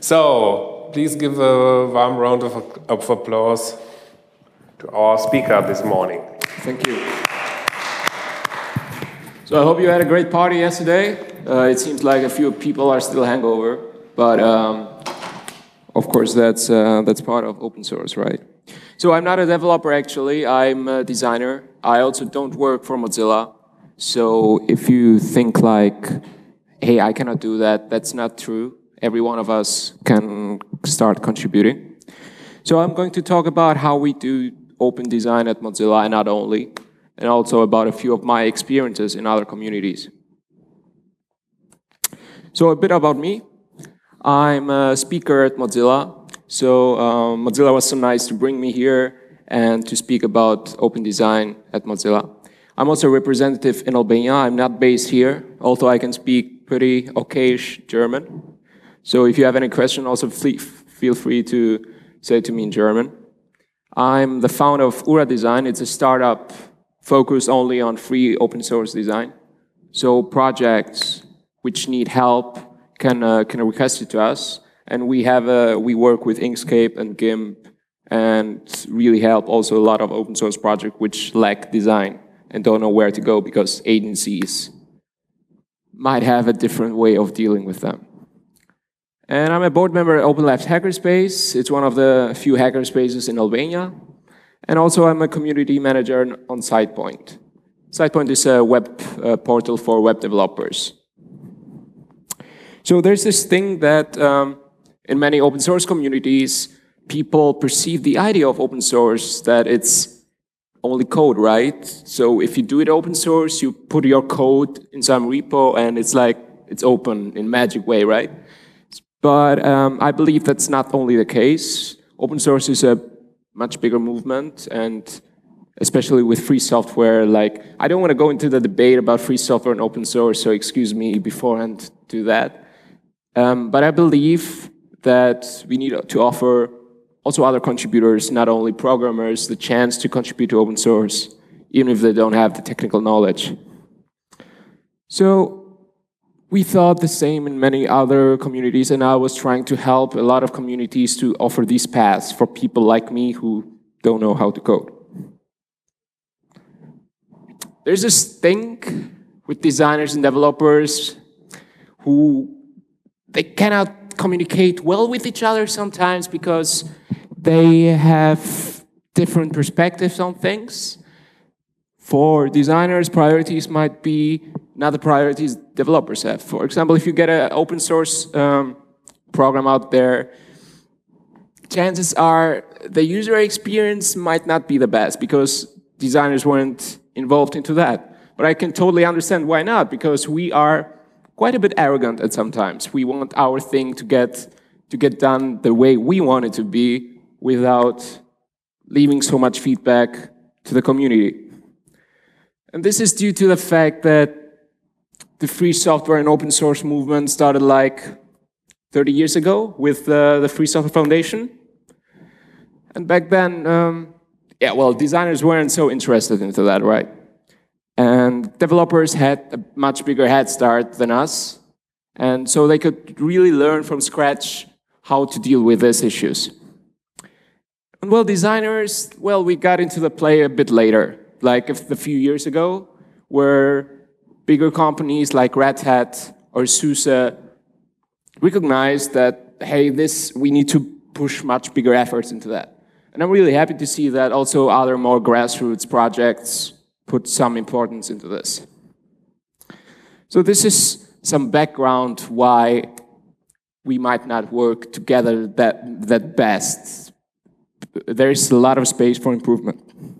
So, please give a warm round of applause to our speaker this morning. Thank you. So I hope you had a great party yesterday. It seems like a few people are still hangover, but of course that's part of open source, right? So I'm not a developer actually, I'm a designer. I also don't work for Mozilla. So if you think like, hey, I cannot do that, that's not true. Every one of us can start contributing. So I'm going to talk about how we do open design at Mozilla and not only, and also about a few of my experiences in other communities. So a bit about me. I'm a speaker at Mozilla. So Mozilla was so nice to bring me here and to speak about open design at Mozilla. I'm also a representative in Albania. I'm not based here, although I can speak pretty okay-ish German. So if you have any question, also feel free to say to me in German. I'm the founder of Ura Design. It's a startup focused only on free open source design. So projects which need help can request it to us. And we work with Inkscape and GIMP and really help also a lot of open source projects which lack design and don't know where to go because agencies might have a different way of dealing with them. And I'm a board member at Open Labs Hackerspace. It's one of the few hackerspaces in Albania. And also I'm a community manager on SitePoint. SitePoint is a web portal for web developers. So there's this thing that in many open source communities, people perceive the idea of open source that it's only code, right? So if you do it open source, you put your code in some repo and it's like, it's open in magic way, right? But I believe that's not only the case. Open source is a much bigger movement, and especially with free software, like, I don't want to go into the debate about free software and open source, so excuse me beforehand to that. But I believe that we need to offer also other contributors, not only programmers, the chance to contribute to open source, even if they don't have the technical knowledge. So we thought the same in many other communities, and I was trying to help a lot of communities to offer these paths for people like me who don't know how to code. There's this thing with designers and developers who they cannot communicate well with each other sometimes because they have different perspectives on things. For designers, priorities might be not the priorities developers have. For example, if you get an open source program out there, chances are the user experience might not be the best because designers weren't involved into that. But I can totally understand why not, because we are quite a bit arrogant at sometimes. We want our thing to get done the way we want it to be without leaving so much feedback to the community. And this is due to the fact that the free software and open source movement started like 30 years ago with the Free Software Foundation. And back then, yeah, well, designers weren't so interested into that, right? And developers had a much bigger head start than us. And so they could really learn from scratch how to deal with these issues. And well, designers, well, we got into the play a bit later, like a few years ago, where bigger companies like Red Hat or SUSE recognized that, hey, we need to push much bigger efforts into that. And I'm really happy to see that also other more grassroots projects put some importance into this. So this is some background why we might not work together that best. There's a lot of space for improvement.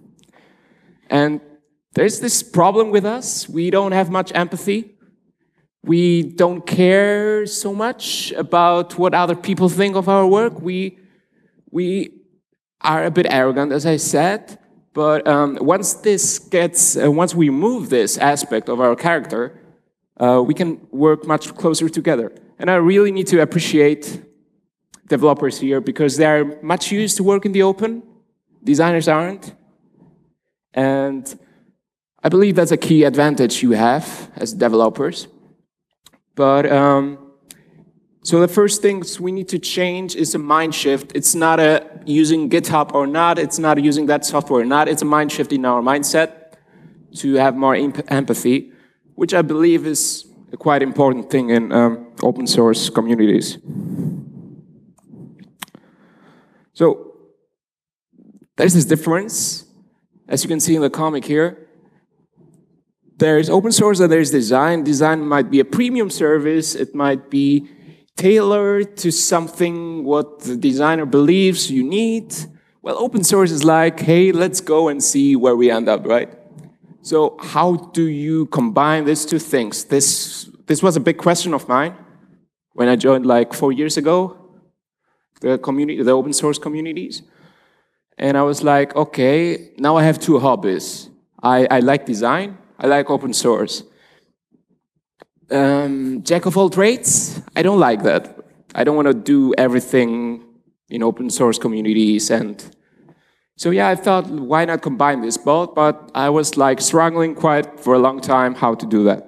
And there's this problem with us. We don't have much empathy. We don't care so much about what other people think of our work. We are a bit arrogant, as I said. But once we remove this aspect of our character, we can work much closer together. And I really need to appreciate developers here because they are much used to work in the open. Designers aren't. And I believe that's a key advantage you have as developers. But So the first things we need to change is a mind shift. It's not a using GitHub or not, it's not using that software or not, it's a mind shift in our mindset to have more empathy, which I believe is a quite important thing in open source communities. So there's this difference, as you can see in the comic here. There's open source and there's design. Design might be a premium service, it might be tailored to something what the designer believes you need. Well, open source is like, hey, let's go and see where we end up, right? So how do you combine these two things? This was a big question of mine when I joined like 4 years ago, the open source communities. And I was like, okay, now I have two hobbies. I like design, I like open source. Jack of all trades, I don't like that. I don't want to do everything in open source communities. And so yeah, I thought, why not combine this both? But I was like struggling quite for a long time how to do that.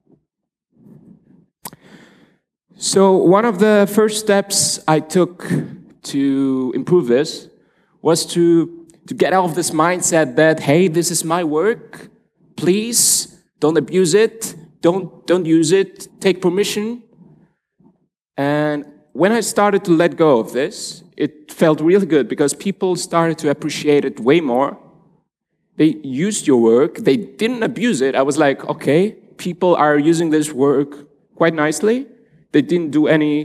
So one of the first steps I took to improve this was to get out of this mindset that, hey, this is my work, please don't abuse it, don't use it, take permission. And when I started to let go of this, it felt really good because people started to appreciate it way more. They used your work, they didn't abuse it. I was like, okay, people are using this work quite nicely. They didn't do any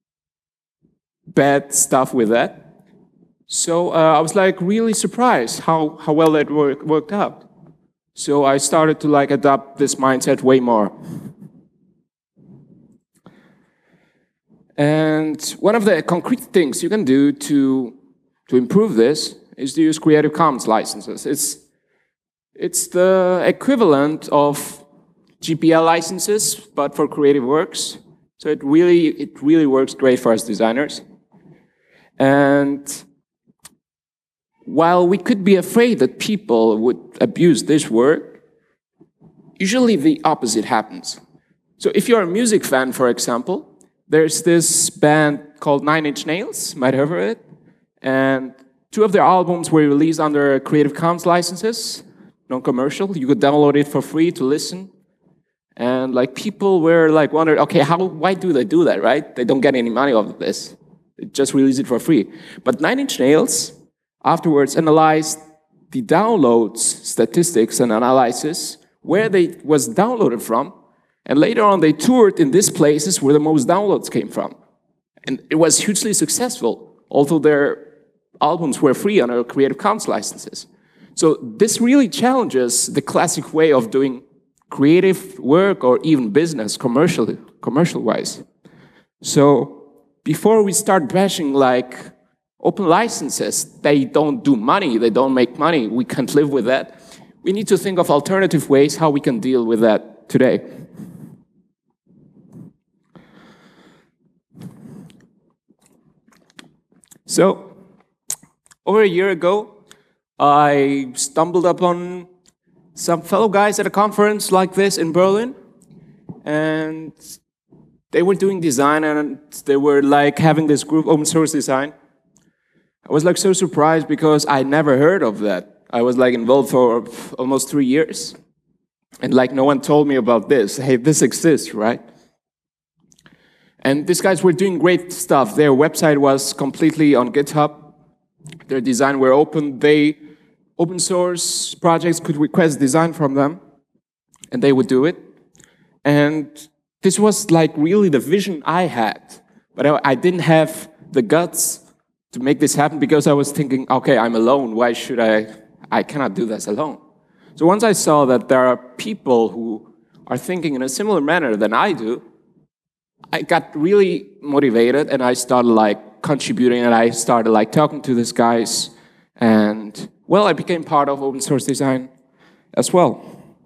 bad stuff with that. So I was like really surprised how well that worked out. So I started to like adopt this mindset way more. And one of the concrete things you can do to improve this is to use Creative Commons licenses. It's the equivalent of GPL licenses, but for creative works. So it really works great for us designers. And while we could be afraid that people would abuse this work, usually the opposite happens. So if you're a music fan, for example, there's this band called Nine Inch Nails, might have heard it, and 2 of their albums were released under Creative Commons licenses, non-commercial. You could download it for free to listen. And like people were like wondering, okay, why do they do that, right? They don't get any money off of this. They just release it for free. But Nine Inch Nails afterwards analyzed the downloads statistics and analysis, where they was downloaded from, and later on they toured in these places where the most downloads came from. And it was hugely successful, although their albums were free under Creative Commons licenses. So this really challenges the classic way of doing creative work or even business commercial-wise. So before we start bashing like open licenses, they don't do money, they don't make money, we can't live with that. We need to think of alternative ways how we can deal with that today. So, over a year ago, I stumbled upon some fellow guys at a conference like this in Berlin, and they were doing design, and they were like having this group, open source design. I was like so surprised because I never heard of that. I was like involved for almost 3 years, and like no one told me about this. Hey, this exists, right? And these guys were doing great stuff. Their website was completely on GitHub. Their design were open. Open source projects could request design from them, and they would do it. And this was like really the vision I had. But I didn't have the guts to make this happen because I was thinking, okay, I'm alone. Why should I cannot do this alone. So once I saw that there are people who are thinking in a similar manner than I do, I got really motivated and I started like contributing and I started like talking to these guys, and well, I became part of open source design as well.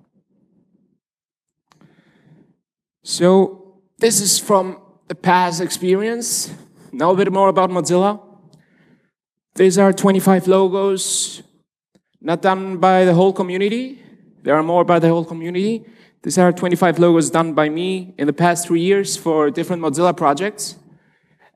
So this is from the past experience. Now a bit more about Mozilla. These are 25 logos, not done by the whole community. There are more by the whole community. These are 25 logos done by me in the past 3 years for different Mozilla projects.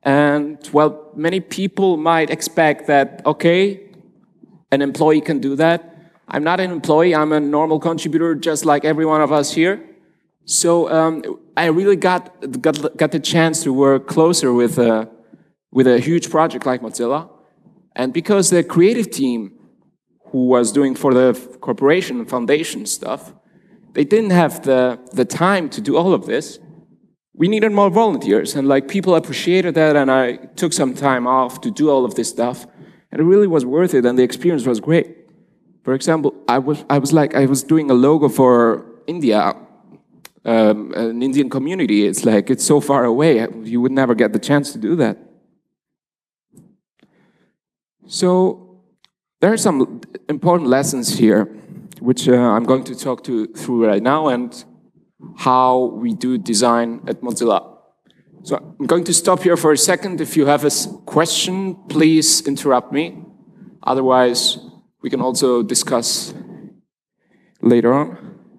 And well, many people might expect that, okay, an employee can do that. I'm not an employee, I'm a normal contributor just like every one of us here. So I really got the chance to work closer with a huge project like Mozilla. And because the creative team who was doing for the corporation and foundation stuff, they didn't have the time to do all of this. We needed more volunteers, and like people appreciated that, and I took some time off to do all of this stuff, and it really was worth it, and the experience was great. For example, I was doing a logo for India, an Indian community. It's like, it's so far away, you would never get the chance to do that. So there are some important lessons here, which I'm going to talk through right now, and how we do design at Mozilla. So I'm going to stop here for a second. If you have a question, please interrupt me. Otherwise, we can also discuss later on.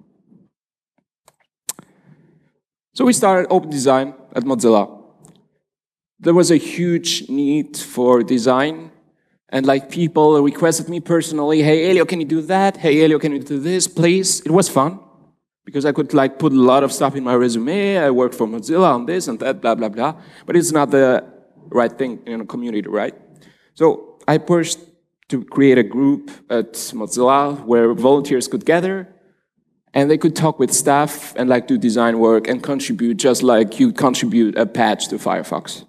So we started open design at Mozilla. There was a huge need for design, and like people requested me personally, hey Elio, can you do that? Hey Elio, can you do this, please? It was fun, because I could like put a lot of stuff in my resume. I worked for Mozilla on this and that, blah, blah, blah. But it's not the right thing in a community, right? So I pushed to create a group at Mozilla where volunteers could gather, and they could talk with staff and like do design work and contribute just like you contribute a patch to Firefox.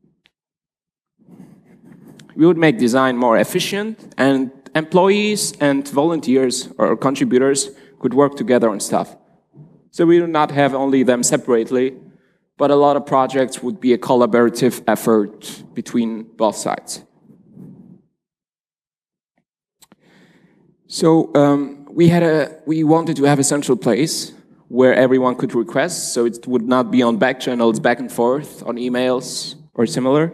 We would make design more efficient, and employees and volunteers or contributors could work together on stuff. So we do not have only them separately, but a lot of projects would be a collaborative effort between both sides. So we wanted to have a central place where everyone could request, so it would not be on back channels back and forth on emails or similar.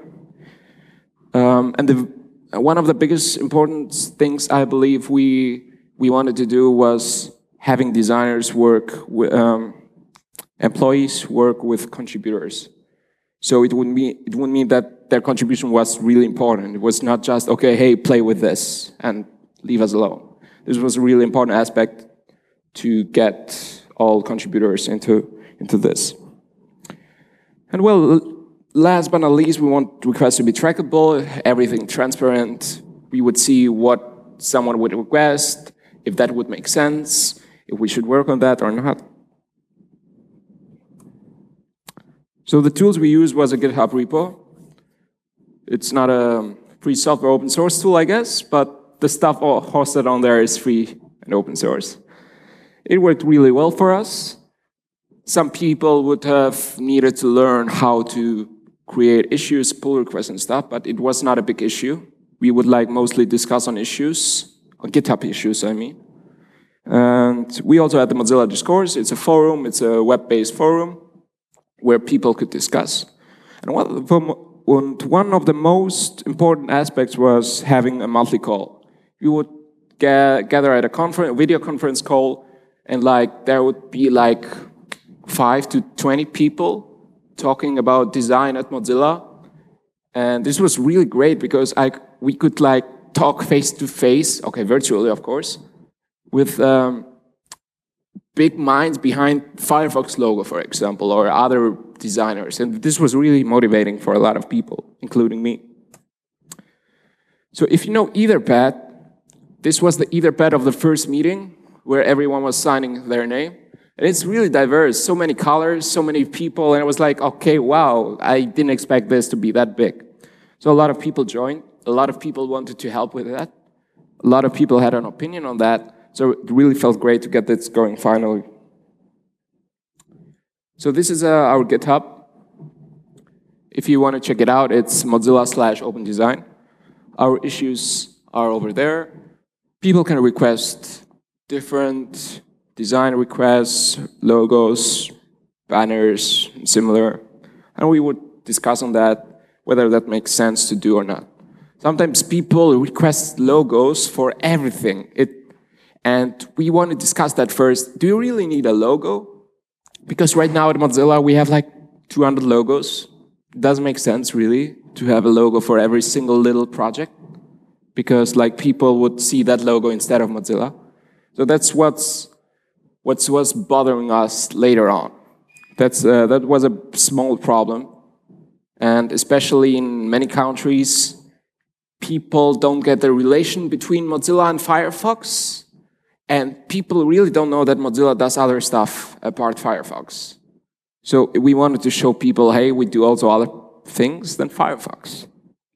And one of the biggest important things I believe we wanted to do was having designers work with, employees work with contributors. So it would mean that their contribution was really important. It was not just, okay, hey, play with this and leave us alone. This was a really important aspect to get all contributors into this. And well, last but not least, we want requests to be trackable, everything transparent. We would see what someone would request, if that would make sense, if we should work on that or not. So the tools we used was a GitHub repo. It's not a free software open source tool, I guess, but the stuff all hosted on there is free and open source. It worked really well for us. Some people would have needed to learn how to create issues, pull requests and stuff, but it was not a big issue. We would like mostly discuss on issues, on GitHub issues, I mean. And we also had the Mozilla Discourse. It's a forum, it's a web-based forum where people could discuss. And one of the most important aspects was having a monthly call. We would gather at a video conference call, and like there would be like 5 to 20 people talking about design at Mozilla. And this was really great because we could like talk face to face, okay, virtually of course, with big minds behind Firefox logo, for example, or other designers. And this was really motivating for a lot of people, including me. So if you know Etherpad, this was the Etherpad of the first meeting where everyone was signing their name. And it's really diverse, so many colors, so many people, and it was like, okay, wow, I didn't expect this to be that big. So a lot of people joined, a lot of people wanted to help with that, a lot of people had an opinion on that, so it really felt great to get this going finally. So this is our GitHub. If you want to check it out, it's Mozilla/OpenDesign. Our issues are over there. People can request different design requests, logos, banners, similar. And we would discuss on that, whether that makes sense to do or not. Sometimes people request logos for everything. And we want to discuss that first. Do you really need a logo? Because right now at Mozilla, we have like 200 logos. doesn't make sense really to have a logo for every single little project, because like people would see that logo instead of Mozilla. So that's what was bothering us later on. That was a small problem, and especially in many countries, people don't get the relation between Mozilla and Firefox, and people really don't know that Mozilla does other stuff apart Firefox. So we wanted to show people, hey, we do also other things than Firefox.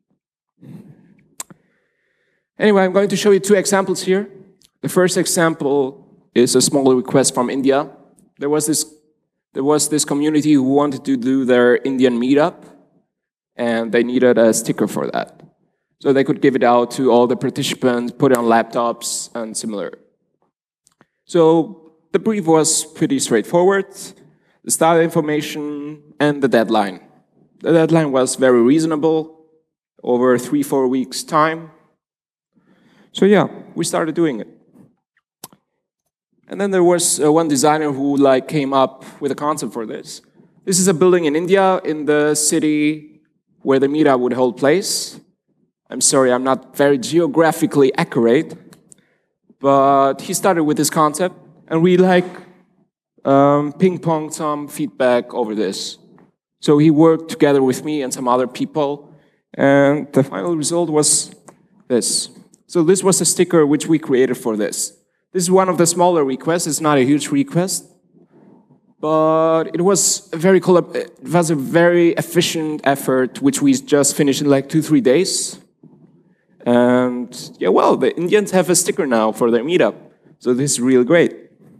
Anyway, I'm going to show you two examples here. The first example is a small request from India. There was this community who wanted to do their Indian meetup, and they needed a sticker for that. So they could give it out to all the participants, put it on laptops, and similar. So the brief was pretty straightforward. The start information and the deadline. The deadline was very reasonable, over 3-4 weeks time. So yeah, we started doing it. And then there was one designer who came up with a concept for this. This is a building in India, in the city where the meetup would hold place. I'm sorry, I'm not very geographically accurate, but he started with this concept, and we ping-ponged some feedback over this. So he worked together with me and some other people, and the final result was this. So this was a sticker which we created for this. This is one of the smaller requests. It's not a huge request, but it was a very efficient effort, which we just finished in 2-3 days. And yeah, well, the Indians have a sticker now for their meetup, so this is really great.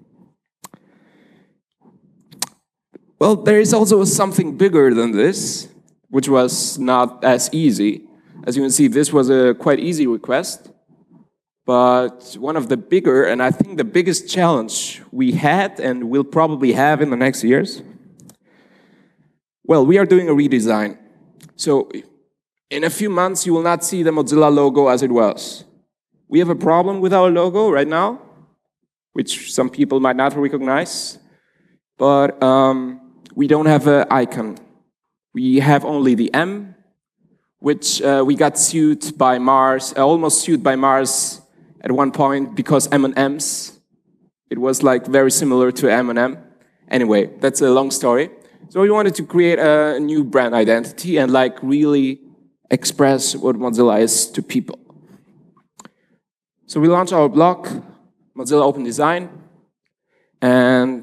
Well, there is also something bigger than this, which was not as easy. As you can see, this was a quite easy request. But one of the bigger, and I think the biggest challenge we had and will probably have in the next years, well, we are doing a redesign. So in a few months, you will not see the Mozilla logo as it was. We have a problem with our logo right now, which some people might not recognize. But we don't have an icon. We have only the M, which we got sued by Mars, almost sued by Mars at one point because M&Ms. It was very similar to M&M. Anyway, that's a long story. So we wanted to create a new brand identity and really express what Mozilla is to people. So we launched our blog, Mozilla Open Design, and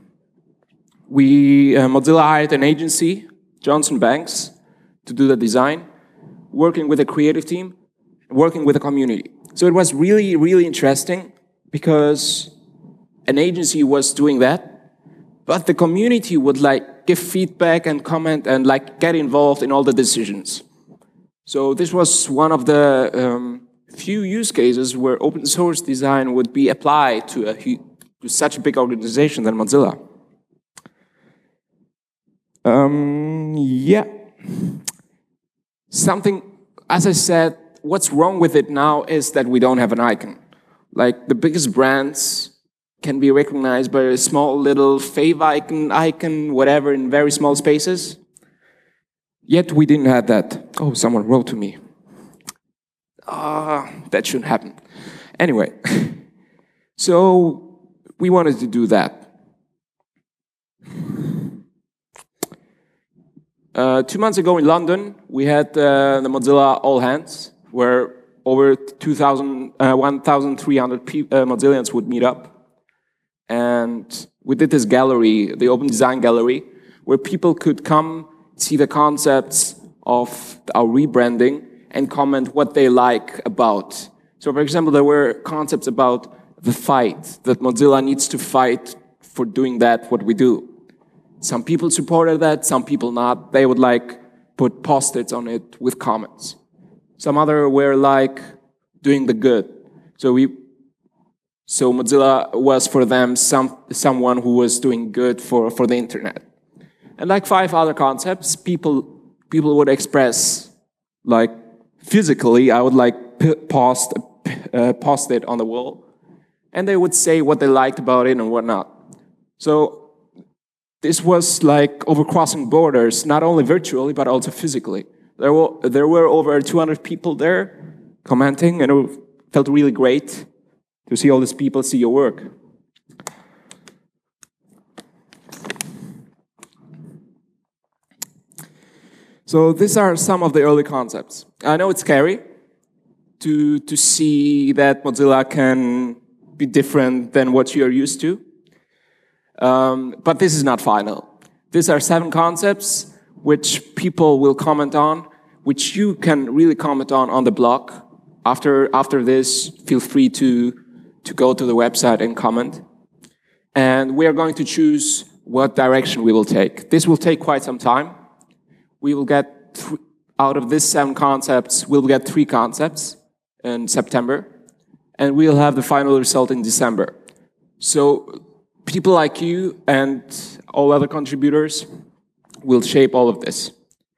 Mozilla hired an agency, Johnson Banks, to do the design, working with a creative team, working with a community. So it was really, really interesting because an agency was doing that, but the community would give feedback and comment and get involved in all the decisions. So this was one of the few use cases where open source design would be applied to such a big organization than Mozilla. Yeah. Something, as I said, what's wrong with it now is that we don't have an icon. The biggest brands can be recognized by a small little fave icon, whatever, in very small spaces. Yet we didn't have that. Oh, someone wrote to me. That shouldn't happen. Anyway, so we wanted to do that. 2 months ago in London, we had the Mozilla All Hands, where over 1,300 Mozillians would meet up. And we did this gallery, the Open Design Gallery, where people could come, see the concepts of our rebranding, and comment what they like about. So, for example, there were concepts about the fight, that Mozilla needs to fight for doing that, what we do. Some people supported that, some people not. They would put post-its on it with comments. Some other were doing the good. So Mozilla was for them someone who was doing good for the internet. And 5 other concepts, people would express physically. I would post it on the wall, and they would say what they liked about it and what not. So this was like overcrossing borders, not only virtually, but also physically. There were over 200 people there commenting, and it felt really great to see all these people see your work. So these are some of the early concepts. I know it's scary to see that Mozilla can be different than what you're used to. But this is not final. These are 7 concepts which people will comment on, which you can really comment on the blog. After this, feel free to go to the website and comment. And we are going to choose what direction we will take. This will take quite some time. We will get, out of these 7 concepts, we'll get 3 concepts in September, and we'll have the final result in December. So people like you and all other contributors will shape all of this.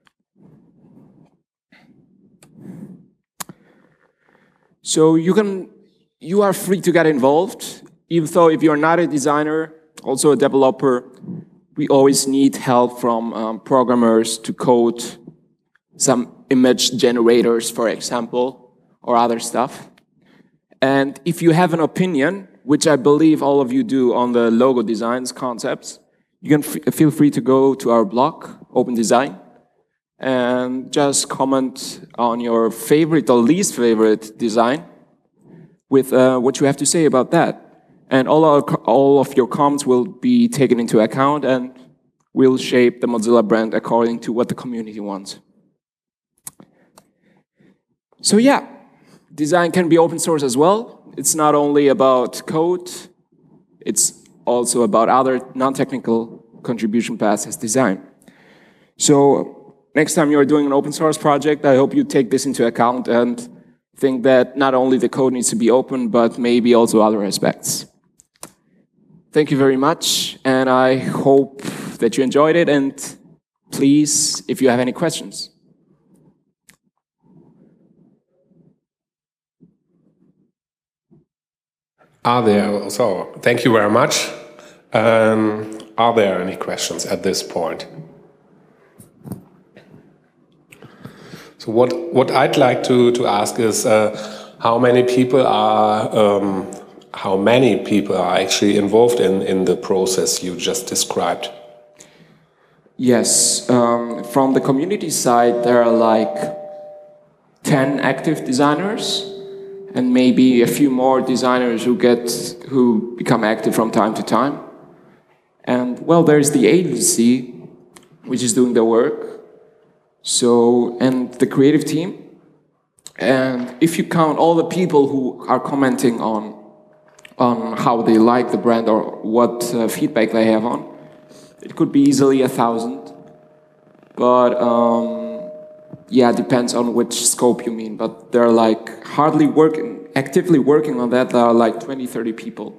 So you are free to get involved, even though if you're not a designer, also a developer, we always need help from programmers to code some image generators, for example, or other stuff. And if you have an opinion, which I believe all of you do on the logo designs concepts, you can feel free to go to our blog, Open Design, and just comment on your favorite or least favorite design with what you have to say about that. And all of your comments will be taken into account and will shape the Mozilla brand according to what the community wants. So yeah, design can be open source as well. It's not only about code, it's also about other non-technical contribution paths as design. So next time you're doing an open source project, I hope you take this into account and think that not only the code needs to be open, but maybe also other aspects. Thank you very much, and I hope that you enjoyed it, and please, if you have any questions. So, thank you very much. Are there any questions at this point? So what I'd like to ask is how many people are actually involved in the process you just described? Yes, from the community side, there are like 10 active designers, and maybe a few more designers who become active from time to time. And well, there's the agency, which is doing the work. So, and the creative team. And if you count all the people who are commenting on how they like the brand or what feedback they have on, it could be easily 1,000. But yeah, it depends on which scope you mean. But they're like actively working on that. There are like 20, 30 people.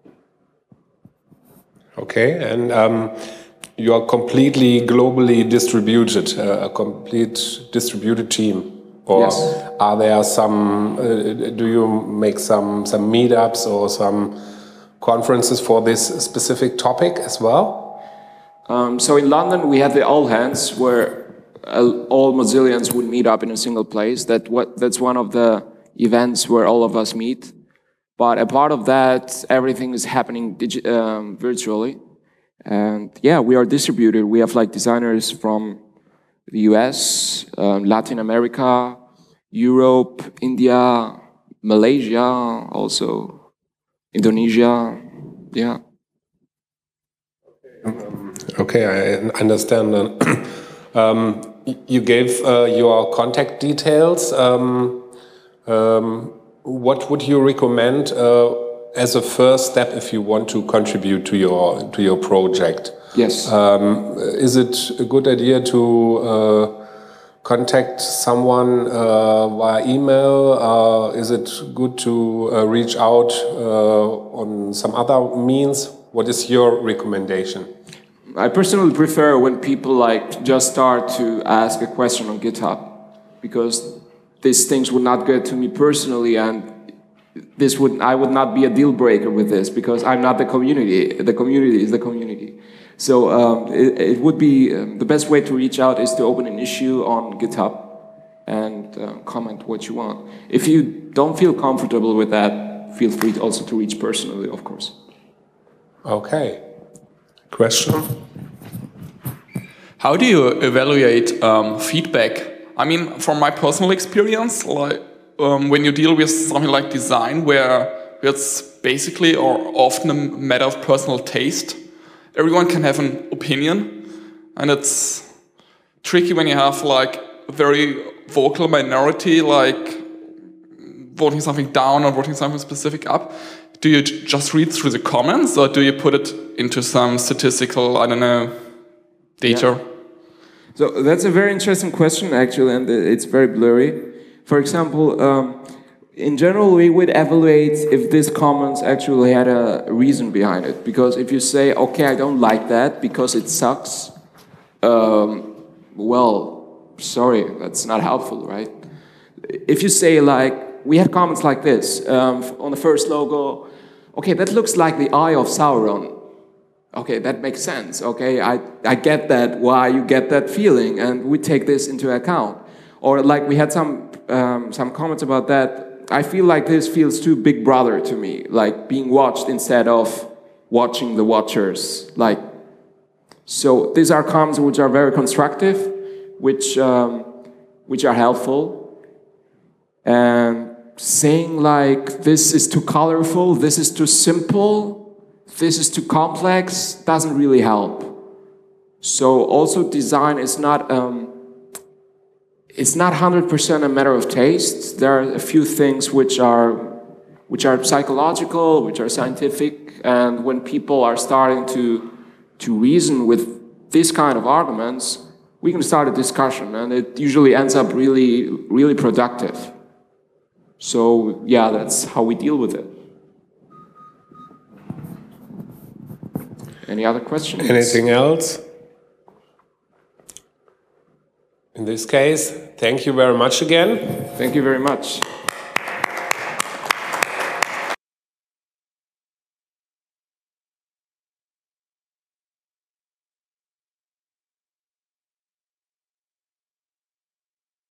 Okay, and you are completely globally distributed, a complete distributed team. Or yes. Are there some, do you make some meetups or some conferences for this specific topic as well? So in London we had the All Hands where all Mozillians would meet up in a single place. That's one of the events where all of us meet. But a part of that, everything is happening virtually. And yeah, we are distributed. We have like designers from the US, Latin America, Europe, India, Malaysia, also Indonesia, yeah. Okay, I understand. You gave your contact details. What would you recommend as a first step if you want to contribute to your project? Yes. Is it a good idea to contact someone via email? Is it good to reach out on some other means? What is your recommendation? I personally prefer when people like just start to ask a question on GitHub, because these things would not get to me personally, and I would not be a deal breaker with this, because I'm not the community. The community is the community. So it would be the best way to reach out is to open an issue on GitHub and comment what you want. If you don't feel comfortable with that, feel free also to reach personally, of course. Okay. Question? How do you evaluate feedback? I mean, from my personal experience, like when you deal with something like design, where it's basically or often a matter of personal taste, everyone can have an opinion, and it's tricky when you have like a very vocal minority, like voting something down or voting something specific up. Do you just read through the comments, or do you put it into some statistical, I don't know, data? Yeah. So that's a very interesting question, actually, and it's very blurry. For example, in general, we would evaluate if this comments actually had a reason behind it. Because if you say, okay, I don't like that because it sucks, well, sorry, that's not helpful, right? If you say, like, we had comments like this on the first logo, okay, that looks like the eye of Sauron. Okay, that makes sense. Okay, I get that, why you get that feeling, and we take this into account. Or like we had some comments about that. I feel like this feels too Big Brother to me, like being watched instead of watching the watchers. Like, so these are comments which are very constructive, which are helpful, and saying like this is too colorful, this is too simple, this is too complex doesn't really help. So also design is not it's not 100% a matter of taste. There are a few things which are psychological, which are scientific, and when people are starting to reason with this kind of arguments, we can start a discussion, and it usually ends up really, really productive. So yeah, that's how we deal with it. Any other questions? Anything else? In this case, thank you very much again. Thank you very much.